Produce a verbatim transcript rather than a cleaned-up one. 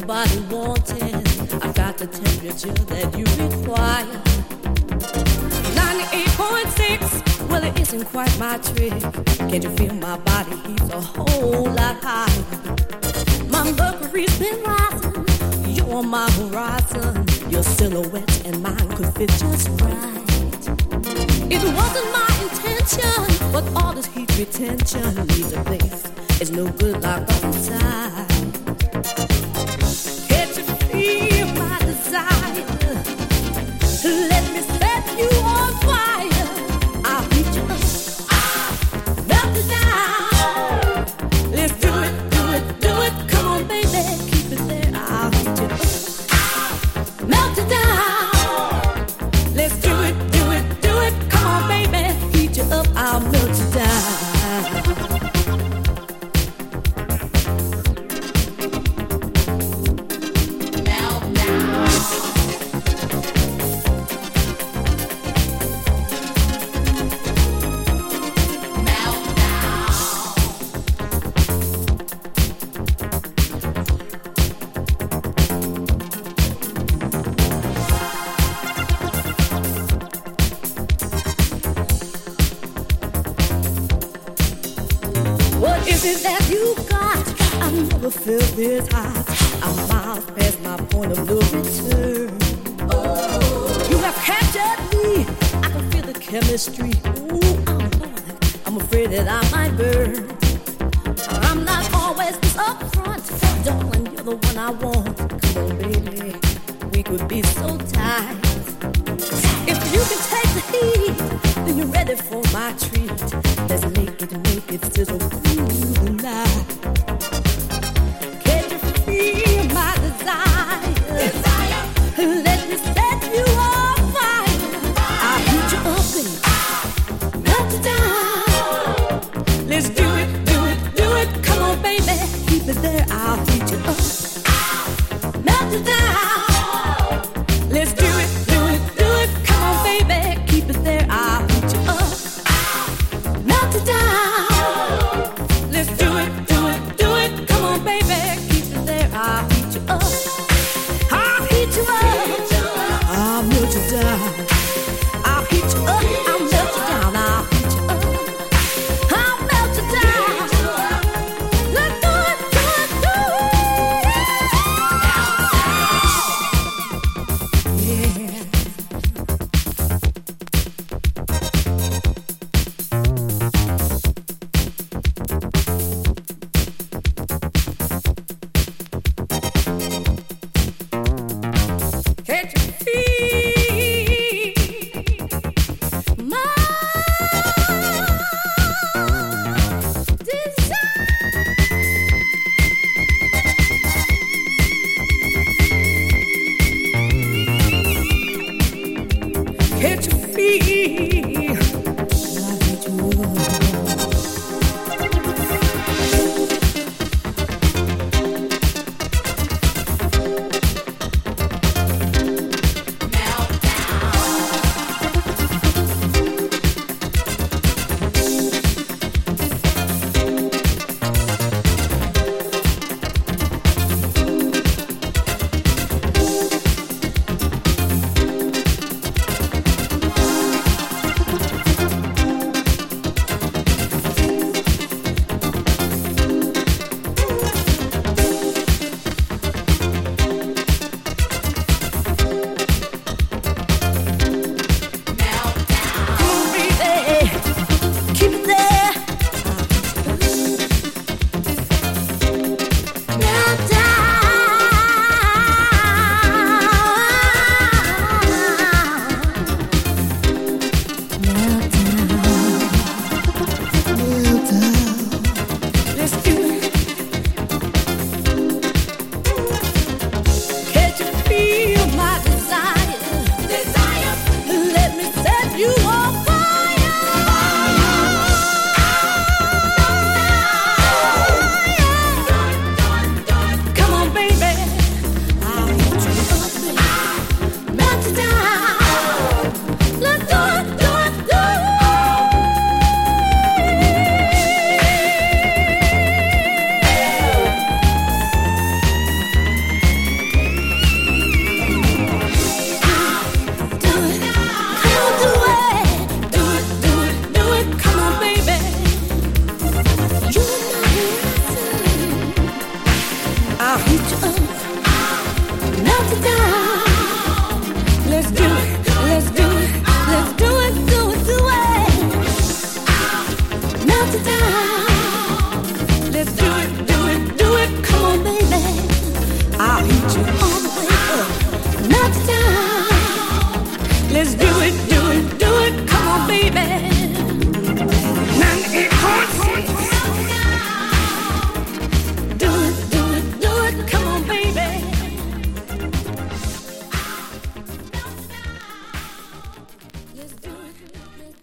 body wanting. I've got the temperature that you require. ninety-eight point six, well it isn't quite my trick. Can't you feel my body heats a whole lot higher? My mercury's been rising, you're on my horizon. Your silhouette and mine could fit just right. It wasn't my intention, but all this heat retention leaves a place. It's no good like up inside. Can't you feel my desire? Let me set you on fire. I'll heat you up, melt it down. Let's do it, do it, do it. Come on, baby, keep it there. I'll heat you up, melt it down. Let's do it, do it, do it. Come on, baby, heat you up. I'll melt you down. Feel this hot. I'm miles past my point of no return. Oh, you have captured me. I can feel the chemistry. Ooh, I'm bored. I'm afraid that I might burn. I'm not always this upfront, darling. You're the one I want. Come on, baby, we could be so tight. If you can take the heat, then you're ready for my treat. Let's make it, make it sizzle through the night. Feel my desire. Desire. Let me set you on fire. I'll heat you up, baby. Melt it down. Let's do it, do it, do it. Come on, baby. Keep it there. I'll heat you up. Melt it down. Let's do it, do it, do it. Come on, baby. Keep it there. I'll heat you up. Melt it down. Let's do it, do it, do it. Come on, baby. I'll heat you up. I'll heat you up. I'll melt you down. I'll heat you up. I'll melt you down. I'll heat you up. I'll melt you down. Let's do it, do it, do it. Yeah. you up.